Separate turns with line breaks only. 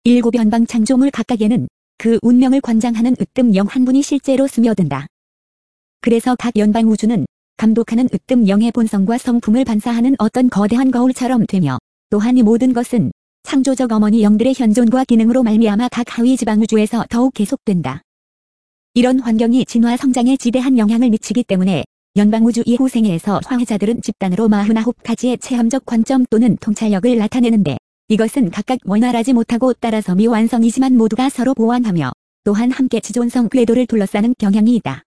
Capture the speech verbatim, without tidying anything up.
일곱 연방 창조물 각각에는 그 운명을 관장하는 으뜸 영 한 분이 실제로 스며든다. 그래서 각 연방 우주는 감독하는 으뜸 영의 본성과 성품을 반사하는 어떤 거대한 거울처럼 되며, 또한 이 모든 것은 창조적 어머니 영들의 현존과 기능으로 말미암아 각 하위 지방 우주에서 더욱 계속된다. 이런 환경이 진화 성장에 지대한 영향을 미치기 때문에 연방우주 이후 생애에서 화해자들은 집단으로 사십구 가지의 체험적 관점 또는 통찰력을 나타내는데, 이것은 각각 원활하지 못하고 따라서 미완성이지만 모두가 서로 보완하며 또한 함께 지존성 궤도를 둘러싸는 경향이 있다.